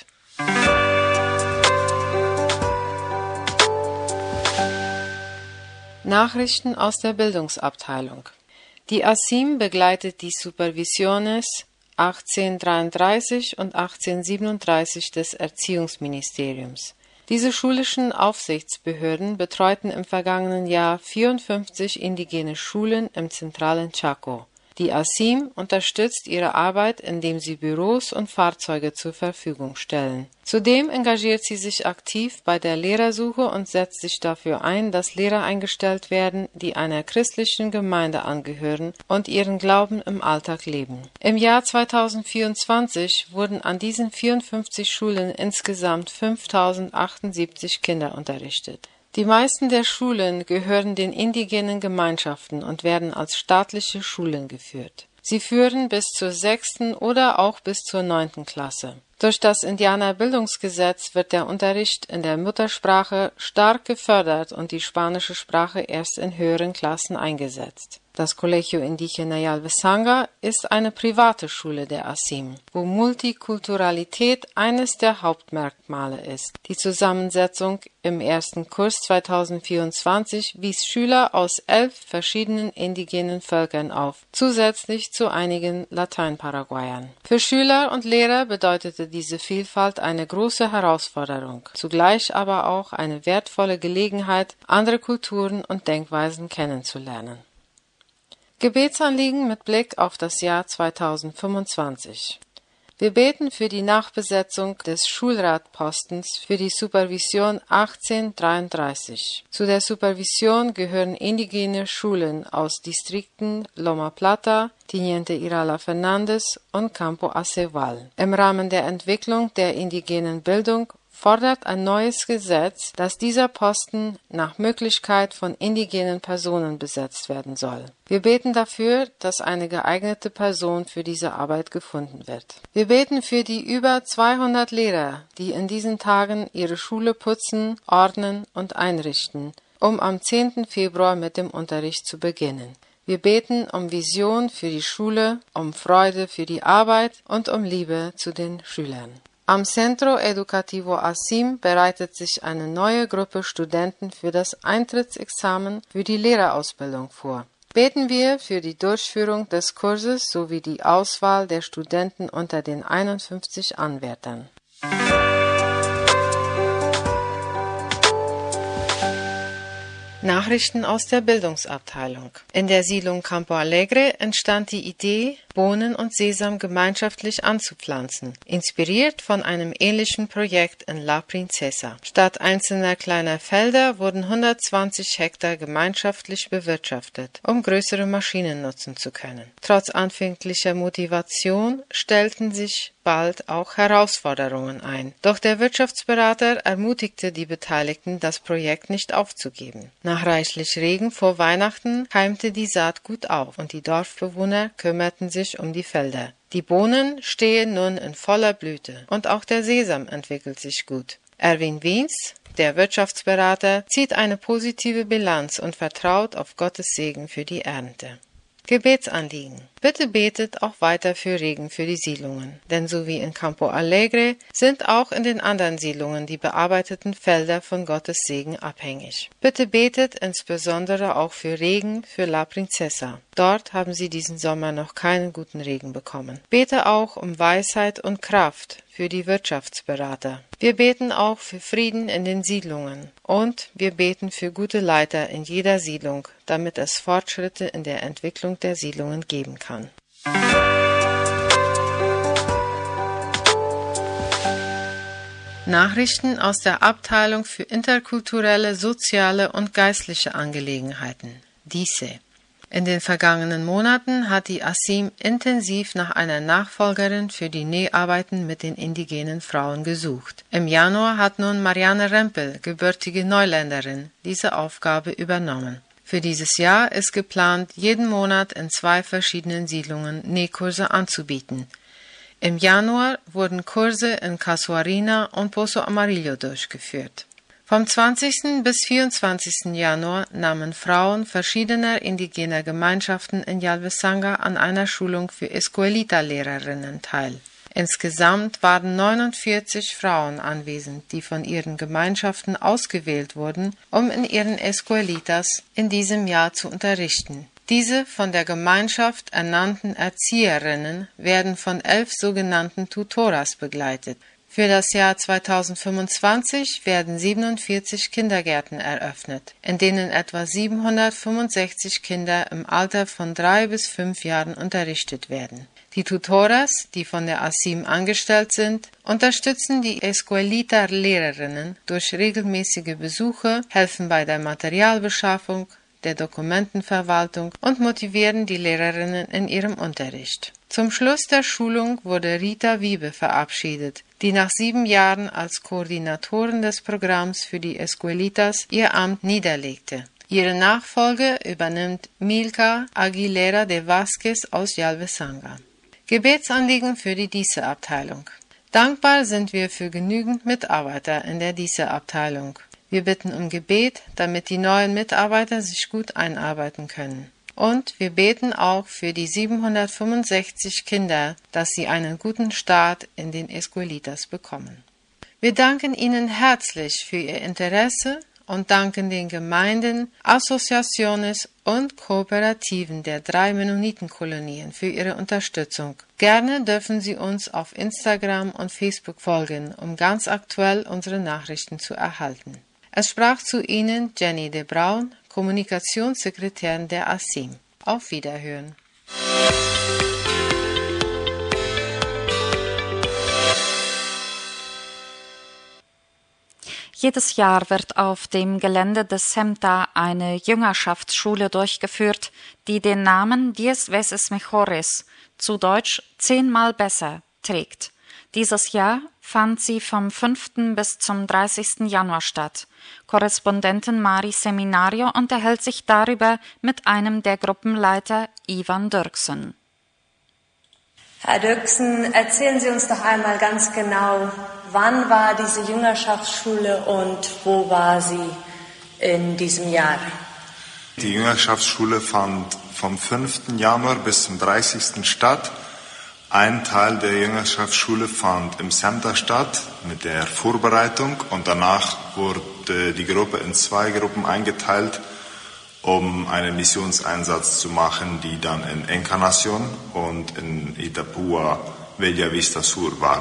Nachrichten aus der Bildungsabteilung. Die Asim begleitet die Supervisiones achtzehnhundertdreiunddreißig und achtzehnhundertsiebenunddreißig des Erziehungsministeriums. Diese schulischen Aufsichtsbehörden betreuten im vergangenen Jahr vierundfünfzig indigene Schulen im zentralen Chaco. Die ASIM unterstützt ihre Arbeit, indem sie Büros und Fahrzeuge zur Verfügung stellen. Zudem engagiert sie sich aktiv bei der Lehrersuche und setzt sich dafür ein, dass Lehrer eingestellt werden, die einer christlichen Gemeinde angehören und ihren Glauben im Alltag leben. Im Jahr zweitausendvierundzwanzig wurden an diesen vierundfünfzig Schulen insgesamt fünftausendachtzig Kinder unterrichtet. Die meisten der Schulen gehören den indigenen Gemeinschaften und werden als staatliche Schulen geführt. Sie führen bis zur sechsten oder auch bis zur neunten Klasse. Durch das Indianerbildungsgesetz wird der Unterricht in der Muttersprache stark gefördert und die spanische Sprache erst in höheren Klassen eingesetzt. Das Colegio Indígena Yalbesanga ist eine private Schule der ASIM, wo Multikulturalität eines der Hauptmerkmale ist. Die Zusammensetzung im ersten Kurs zweitausendvierundzwanzig wies Schüler aus elf verschiedenen indigenen Völkern auf, zusätzlich zu einigen Lateinparaguayern. Für Schüler und Lehrer bedeutete diese Vielfalt eine große Herausforderung, zugleich aber auch eine wertvolle Gelegenheit, andere Kulturen und Denkweisen kennenzulernen. Gebetsanliegen mit Blick auf das Jahr zweitausendfünfundzwanzig. Wir beten für die Nachbesetzung des Schulratpostens für die Supervision achtzehnhundertdreiunddreißig. Zu der Supervision gehören indigene Schulen aus Distrikten Loma Plata, Teniente Irala Fernandez und Campo Aceval. Im Rahmen der Entwicklung der indigenen Bildung fordert ein neues Gesetz, dass dieser Posten nach Möglichkeit von indigenen Personen besetzt werden soll. Wir beten dafür, dass eine geeignete Person für diese Arbeit gefunden wird. Wir beten für die über zweihundert Lehrer, die in diesen Tagen ihre Schule putzen, ordnen und einrichten, um am zehnten Februar mit dem Unterricht zu beginnen. Wir beten um Vision für die Schule, um Freude für die Arbeit und um Liebe zu den Schülern. Am Centro Educativo ASIM bereitet sich eine neue Gruppe Studenten für das Eintrittsexamen für die Lehrerausbildung vor. Beten wir für die Durchführung des Kurses sowie die Auswahl der Studenten unter den einundfünfzig Anwärtern. Nachrichten aus der Bildungsabteilung. In der Siedlung Campo Alegre entstand die Idee, Bohnen und Sesam gemeinschaftlich anzupflanzen, inspiriert von einem ähnlichen Projekt in La Princesa. Statt einzelner kleiner Felder wurden hundertzwanzig Hektar gemeinschaftlich bewirtschaftet, um größere Maschinen nutzen zu können. Trotz anfänglicher Motivation stellten sich bald auch Herausforderungen ein. Doch der Wirtschaftsberater ermutigte die Beteiligten, das Projekt nicht aufzugeben. Nach reichlich Regen vor Weihnachten keimte die Saat gut auf und die Dorfbewohner kümmerten sich um die Felder. Die Bohnen stehen nun in voller Blüte und auch der Sesam entwickelt sich gut. Erwin Wiens, der Wirtschaftsberater, zieht eine positive Bilanz und vertraut auf Gottes Segen für die Ernte. Gebetsanliegen. Bitte betet auch weiter für Regen für die Siedlungen, denn so wie in Campo Alegre sind auch in den anderen Siedlungen die bearbeiteten Felder von Gottes Segen abhängig. Bitte betet insbesondere auch für Regen für La Princesa. Dort haben sie diesen Sommer noch keinen guten Regen bekommen. Bete auch um Weisheit und Kraft für die Wirtschaftsberater. Wir beten auch für Frieden in den Siedlungen und wir beten für gute Leiter in jeder Siedlung, damit es Fortschritte in der Entwicklung der Siedlungen geben kann. Nachrichten aus der Abteilung für interkulturelle, soziale und geistliche Angelegenheiten, D I S E. In den vergangenen Monaten hat die ASIM intensiv nach einer Nachfolgerin für die Näharbeiten mit den indigenen Frauen gesucht. Im Januar hat nun Marianne Rempel, gebürtige Neuländerin, diese Aufgabe übernommen. Für dieses Jahr ist geplant, jeden Monat in zwei verschiedenen Siedlungen Nähkurse anzubieten. Im Januar wurden Kurse in Casuarina und Pozo Amarillo durchgeführt. Vom zwanzigsten bis vierundzwanzigsten Januar nahmen Frauen verschiedener indigener Gemeinschaften in Yalbesanga an einer Schulung für Escuelita-Lehrerinnen teil. Insgesamt waren neunundvierzig Frauen anwesend, die von ihren Gemeinschaften ausgewählt wurden, um in ihren Escuelitas in diesem Jahr zu unterrichten. Diese von der Gemeinschaft ernannten Erzieherinnen werden von elf sogenannten Tutoras begleitet. Für das Jahr zweitausendfünfundzwanzig werden siebenundvierzig Kindergärten eröffnet, in denen etwa siebenhundertfünfundsechzig Kinder im Alter von drei bis fünf Jahren unterrichtet werden. Die Tutoras, die von der A S I M angestellt sind, unterstützen die Escuelita-Lehrerinnen durch regelmäßige Besuche, helfen bei der Materialbeschaffung, der Dokumentenverwaltung und motivieren die Lehrerinnen in ihrem Unterricht. Zum Schluss der Schulung wurde Rita Wiebe verabschiedet, die nach sieben Jahren als Koordinatorin des Programms für die Escuelitas ihr Amt niederlegte. Ihre Nachfolge übernimmt Milka Aguilera de Vázquez aus Yalvesanga. Gebetsanliegen für die D I C E-Abteilung. Dankbar sind wir für genügend Mitarbeiter in der D I C E-Abteilung. Wir bitten um Gebet, damit die neuen Mitarbeiter sich gut einarbeiten können. Und wir beten auch für die siebenhundertfünfundsechzig Kinder, dass sie einen guten Start in den Escuelitas bekommen. Wir danken Ihnen herzlich für Ihr Interesse und danken den Gemeinden, Assoziaciones und Kooperativen der drei Mennonitenkolonien für ihre Unterstützung. Gerne dürfen Sie uns auf Instagram und Facebook folgen, um ganz aktuell unsere Nachrichten zu erhalten. Es sprach zu Ihnen Jenny de Braun, Kommunikationssekretärin der A S I M. Auf Wiederhören. Jedes Jahr wird auf dem Gelände des SEMTA eine Jüngerschaftsschule durchgeführt, die den Namen Diez veces mejores, zu Deutsch zehnmal besser, trägt. Dieses Jahr fand sie vom fünften bis zum dreißigsten Januar statt. Korrespondentin Mari Seminario unterhält sich darüber mit einem der Gruppenleiter, Ivan Dirksen. Herr Dirksen, erzählen Sie uns doch einmal ganz genau, wann war diese Jüngerschaftsschule und wo war sie in diesem Jahr? Die Jüngerschaftsschule fand vom fünften Januar bis zum dreißigsten statt. Ein Teil der Jüngerschaftsschule fand im SEMTA statt mit der Vorbereitung und danach wurde die Gruppe in zwei Gruppen eingeteilt, um einen Missionseinsatz zu machen, die dann in Encarnación und in Itapúa, Bella Vista Sur waren.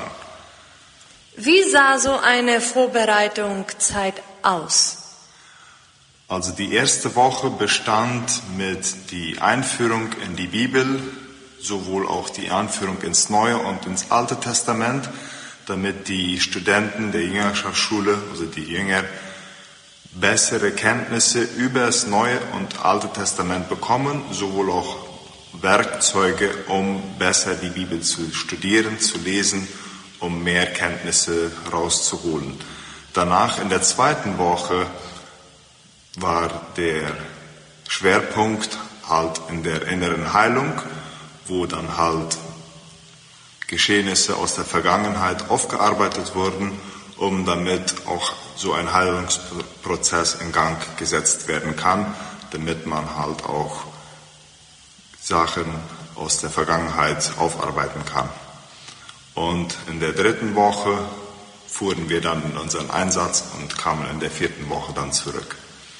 Wie sah so eine Vorbereitungszeit aus? Also die erste Woche bestand mit die Einführung in die Bibel, sowohl auch die Einführung ins Neue und ins Alte Testament, damit die Studenten der Jüngerschaftsschule, also die Jünger, bessere Kenntnisse über das Neue und Alte Testament bekommen, sowohl auch Werkzeuge, um besser die Bibel zu studieren, zu lesen, um mehr Kenntnisse rauszuholen. Danach in der zweiten Woche war der Schwerpunkt halt in der inneren Heilung, wo dann halt Geschehnisse aus der Vergangenheit aufgearbeitet wurden, um damit auch so ein Heilungsprozess in Gang gesetzt werden kann, damit man halt auch Sachen aus der Vergangenheit aufarbeiten kann. Und in der dritten Woche fuhren wir dann in unseren Einsatz und kamen in der vierten Woche dann zurück.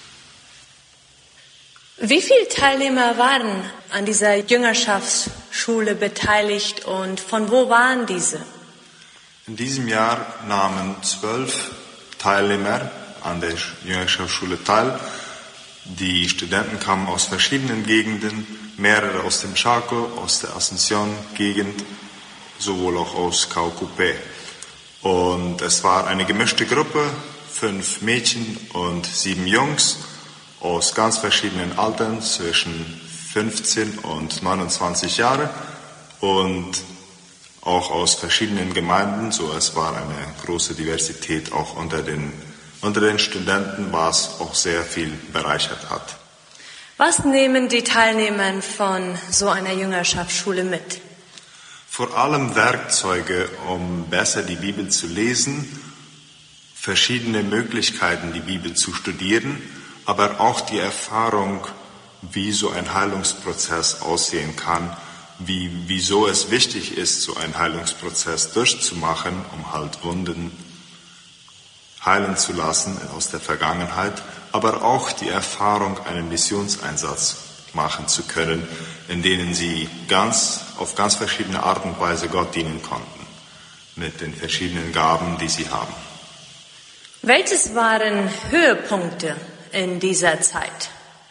Wie viele Teilnehmer waren an dieser Jüngerschaftsschule beteiligt und von wo waren diese? In diesem Jahr nahmen zwölf Teilnehmer an der Jüngerschaftsschule teil. Die Studenten kamen aus verschiedenen Gegenden, mehrere aus dem Chaco, aus der Asunción-Gegend, sowohl auch aus Caucupé. Und es war eine gemischte Gruppe, fünf Mädchen und sieben Jungs aus ganz verschiedenen Altern, zwischen fünfzehn und neunundzwanzig Jahre und auch aus verschiedenen Gemeinden, so es war eine große Diversität auch unter den, unter den Studenten, was auch sehr viel bereichert hat. Was nehmen die Teilnehmer von so einer Jüngerschaftsschule mit? Vor allem Werkzeuge, um besser die Bibel zu lesen, verschiedene Möglichkeiten, die Bibel zu studieren, aber auch die Erfahrung, wie so ein Heilungsprozess aussehen kann, wie, wieso es wichtig ist, so einen Heilungsprozess durchzumachen, um halt Wunden heilen zu lassen aus der Vergangenheit, aber auch die Erfahrung, einen Missionseinsatz machen zu können, in denen sie ganz, auf ganz verschiedene Art und Weise Gott dienen konnten. mit den verschiedenen Gaben, die sie haben. Welches waren Höhepunkte in dieser Zeit?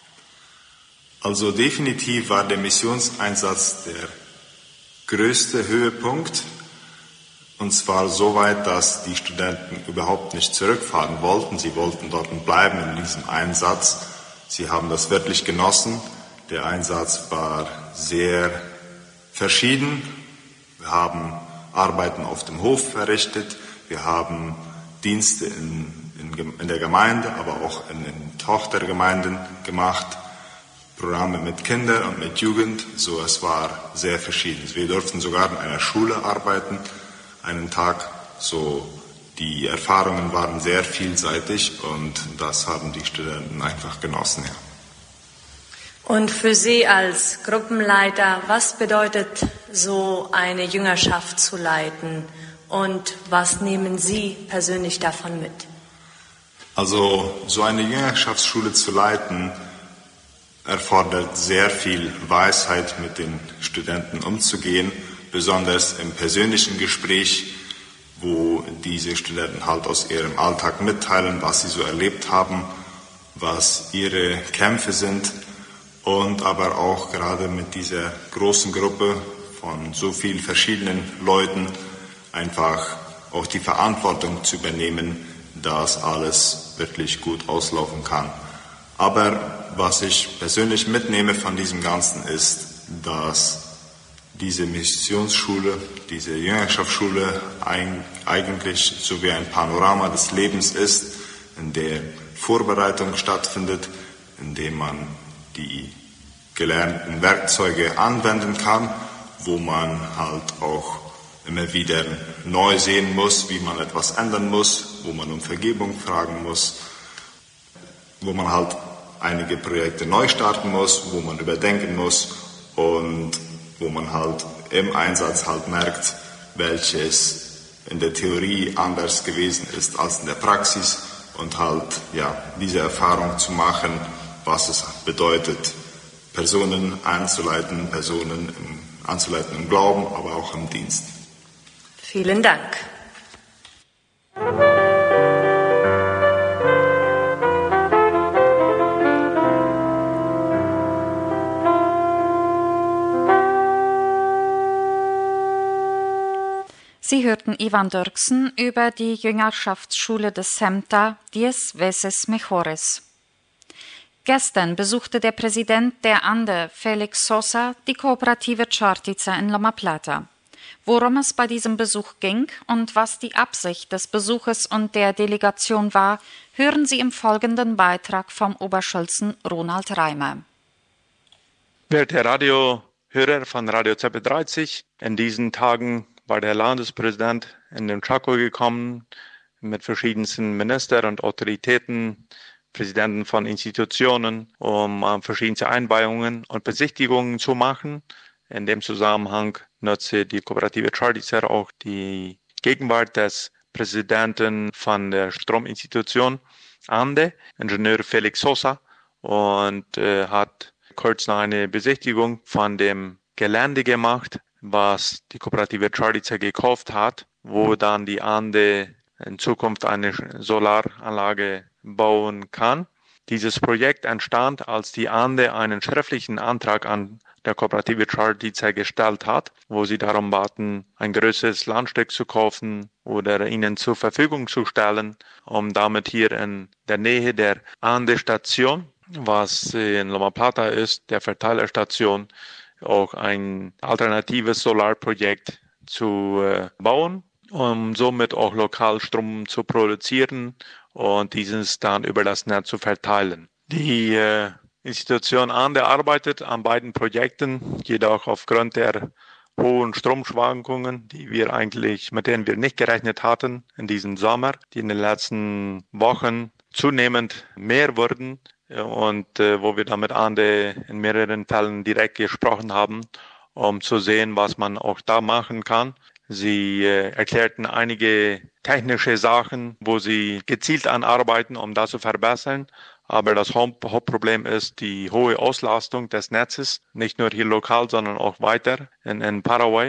Also definitiv war der Missionseinsatz der größte Höhepunkt. Und zwar so weit, dass die Studenten überhaupt nicht zurückfahren wollten. Sie wollten dort bleiben in diesem Einsatz. Sie haben das wirklich genossen. Der Einsatz war sehr verschieden. Wir haben Arbeiten auf dem Hof verrichtet. Wir haben Dienste in, in, in der Gemeinde, aber auch in den Tochtergemeinden gemacht. Programme mit Kindern und mit Jugend. So, es war sehr verschieden. Wir durften sogar in einer Schule arbeiten, einen Tag. So, die Erfahrungen waren sehr vielseitig und das haben die Studenten einfach genossen. Ja. Und für Sie als Gruppenleiter, was bedeutet so eine Jüngerschaft zu leiten und was nehmen Sie persönlich davon mit? Also so eine Jüngerschaftsschule zu leiten, erfordert sehr viel Weisheit, mit den Studenten umzugehen, besonders im persönlichen Gespräch, wo diese Studenten halt aus ihrem Alltag mitteilen, was sie so erlebt haben, was ihre Kämpfe sind und aber auch gerade mit dieser großen Gruppe von so vielen verschiedenen Leuten einfach auch die Verantwortung zu übernehmen, dass alles wirklich gut auslaufen kann. Aber was ich persönlich mitnehme von diesem Ganzen ist, dass diese Missionsschule, diese Jüngerschaftsschule eigentlich so wie ein Panorama des Lebens ist, in der Vorbereitung stattfindet, in dem man die gelernten Werkzeuge anwenden kann, wo man halt auch immer wieder neu sehen muss, wie man etwas ändern muss, wo man um Vergebung fragen muss, wo man halt einige Projekte neu starten muss, wo man überdenken muss und wo man halt im Einsatz halt merkt, welches in der Theorie anders gewesen ist als in der Praxis und halt ja diese Erfahrung zu machen, was es bedeutet, Personen anzuleiten, Personen im, anzuleiten im Glauben, aber auch im Dienst. Vielen Dank. Sie hörten Ivan Dirksen über die Jüngerschaftsschule des SEMTA Diez Veces Mejores. Gestern besuchte der Präsident der Ande, Felix Sosa, die Kooperative Chartica in Loma Plata. Worum es bei diesem Besuch ging und was die Absicht des Besuches und der Delegation war, hören Sie im folgenden Beitrag vom Oberschulzen Ronald Reimer. Werte Radiohörer von Radio Z B dreißig, in diesen Tagen war der Landespräsident in den Chaco gekommen mit verschiedensten Ministern und Autoritäten, Präsidenten von Institutionen, um äh, verschiedene Einweihungen und Besichtigungen zu machen. In dem Zusammenhang nutze die Kooperative Chartica auch die Gegenwart des Präsidenten von der Strominstitution Ande, Ingenieur Felix Sosa, und äh, hat kurz noch eine Besichtigung von dem Gelände gemacht, was die Kooperative Chartica gekauft hat, wo dann die Ande in Zukunft eine Solaranlage bauen kann. Dieses Projekt entstand, als die Ande einen schriftlichen Antrag an der Kooperative Chartica gestellt hat, wo sie darum baten, ein größeres Landstück zu kaufen oder ihnen zur Verfügung zu stellen, um damit hier in der Nähe der Ande-Station, was in Loma Plata ist, der Verteilerstation, auch ein alternatives Solarprojekt zu äh, bauen, um somit auch lokal Strom zu produzieren und dieses dann über das Netz zu verteilen. Die äh, Institution Ande arbeitet an beiden Projekten, jedoch aufgrund der hohen Stromschwankungen, die wir eigentlich, mit denen wir nicht gerechnet hatten in diesem Sommer, die in den letzten Wochen zunehmend mehr wurden, und äh, wo wir damit Ande in mehreren Fällen direkt gesprochen haben, um zu sehen, was man auch da machen kann. Sie äh, erklärten einige technische Sachen, wo sie gezielt anarbeiten, um das zu verbessern. Aber das Hauptproblem ist die hohe Auslastung des Netzes, nicht nur hier lokal, sondern auch weiter in, in Paraguay.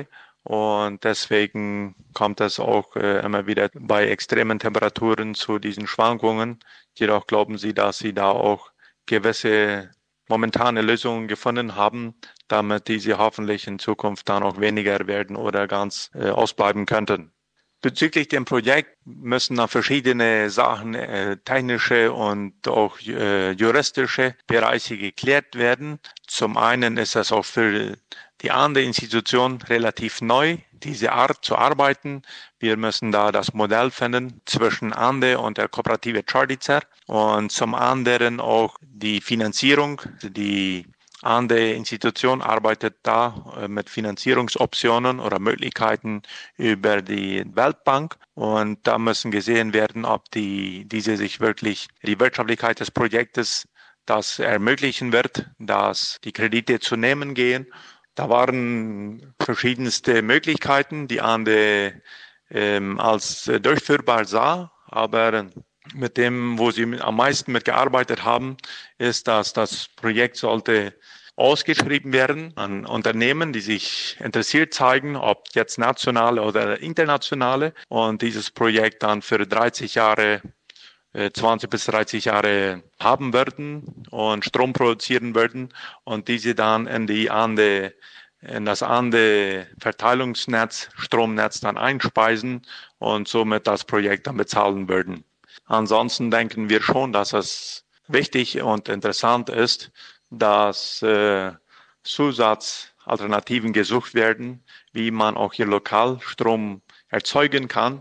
und deswegen kommt es auch äh, immer wieder bei extremen Temperaturen zu diesen Schwankungen. Jedoch glauben sie, dass sie da auch gewisse momentane Lösungen gefunden haben, damit diese hoffentlich in Zukunft dann auch weniger werden oder ganz äh, ausbleiben könnten. Bezüglich dem Projekt müssen noch verschiedene Sachen, äh, technische und auch äh, juristische Bereiche geklärt werden. Zum einen ist es auch für die andere Institution relativ neu, diese Art zu arbeiten. Wir müssen da das Modell finden zwischen Ande und der Kooperative Čardica und zum anderen auch die Finanzierung. Die Ande Institution arbeitet da mit Finanzierungsoptionen oder Möglichkeiten über die Weltbank und da müssen gesehen werden, ob die diese sich wirklich die Wirtschaftlichkeit des Projektes das ermöglichen wird, dass die Kredite zu nehmen gehen. Da waren verschiedenste Möglichkeiten, die Ande ähm, als äh, durchführbar sah, aber mit dem, wo sie am meisten mitgearbeitet haben, ist, dass das Projekt sollte ausgeschrieben werden an Unternehmen, die sich interessiert zeigen, ob jetzt nationale oder internationale, und dieses Projekt dann für dreißig Jahre, zwanzig bis dreißig Jahre haben würden und Strom produzieren würden und diese dann in die Ande, in das Ande Verteilungsnetz, Stromnetz dann einspeisen und somit das Projekt dann bezahlen würden. Ansonsten denken wir schon, dass es wichtig und interessant ist, dass äh, Zusatzalternativen gesucht werden, wie man auch hier lokal Strom erzeugen kann,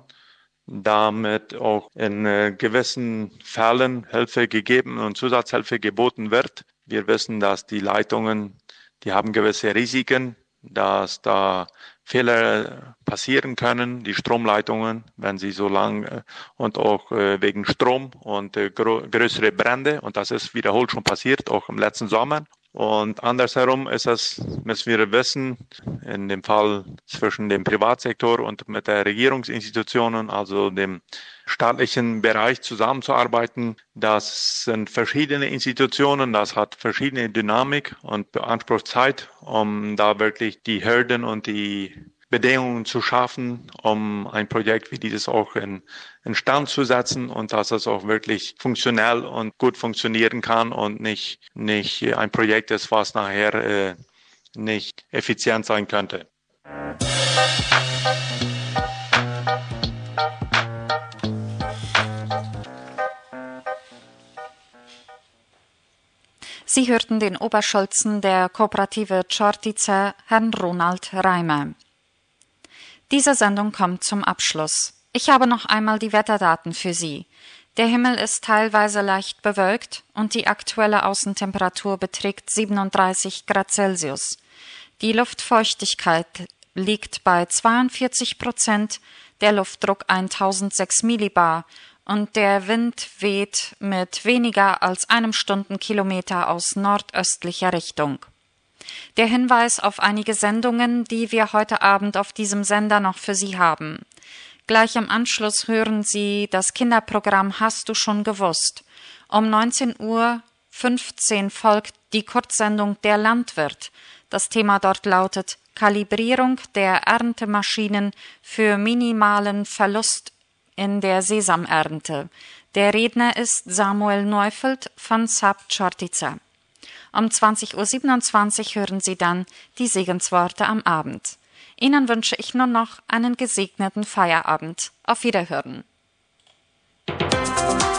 damit auch in äh, gewissen Fällen Hilfe gegeben und Zusatzhilfe geboten wird. Wir wissen, dass die Leitungen, die haben gewisse Risiken, dass da Fehler passieren können, die Stromleitungen, wenn sie so lang äh, und auch äh, wegen Strom und äh, gro- größere Brände, und das ist wiederholt schon passiert, auch im letzten Sommer. Und andersherum ist es, müssen wir wissen, in dem Fall zwischen dem Privatsektor und mit der Regierungsinstitutionen, also dem staatlichen Bereich zusammenzuarbeiten. Das sind verschiedene Institutionen, das hat verschiedene Dynamik und beansprucht Zeit, um da wirklich die Hürden und die Bedingungen zu schaffen, um ein Projekt wie dieses auch in, in Stand zu setzen und dass es auch wirklich funktionell und gut funktionieren kann und nicht, nicht ein Projekt ist, was nachher äh, nicht effizient sein könnte. Sie hörten den Oberschulzen der Kooperative Čardica, Herrn Ronald Reimer. Diese Sendung kommt zum Abschluss. Ich habe noch einmal die Wetterdaten für Sie. Der Himmel ist teilweise leicht bewölkt und die aktuelle Außentemperatur beträgt siebenunddreißig Grad Celsius. Die Luftfeuchtigkeit liegt bei zweiundvierzig Prozent, der Luftdruck tausendsechs Millibar und der Wind weht mit weniger als einem Stundenkilometer aus nordöstlicher Richtung. Der Hinweis auf einige Sendungen, die wir heute Abend auf diesem Sender noch für Sie haben. Gleich im Anschluss hören Sie das Kinderprogramm Hast du schon gewusst? Um neunzehn Uhr fünfzehn folgt die Kurzsendung Der Landwirt. Das Thema dort lautet Kalibrierung der Erntemaschinen für minimalen Verlust in der Sesamernte. Der Redner ist Samuel Neufeld von S A P Čardica. Um zwanzig Uhr siebenundzwanzig hören Sie dann die Segensworte am Abend. Ihnen wünsche ich nun noch einen gesegneten Feierabend. Auf Wiederhören.